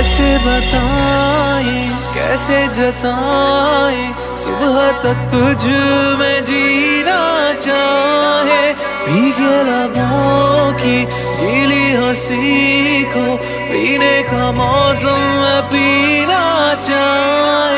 कैसे बताएं कैसे जताएं, सुबह तक तुझ में जीना चाहे। भीगे लबों की गीली हंसी को पीने का मौसम में पीना चाहे।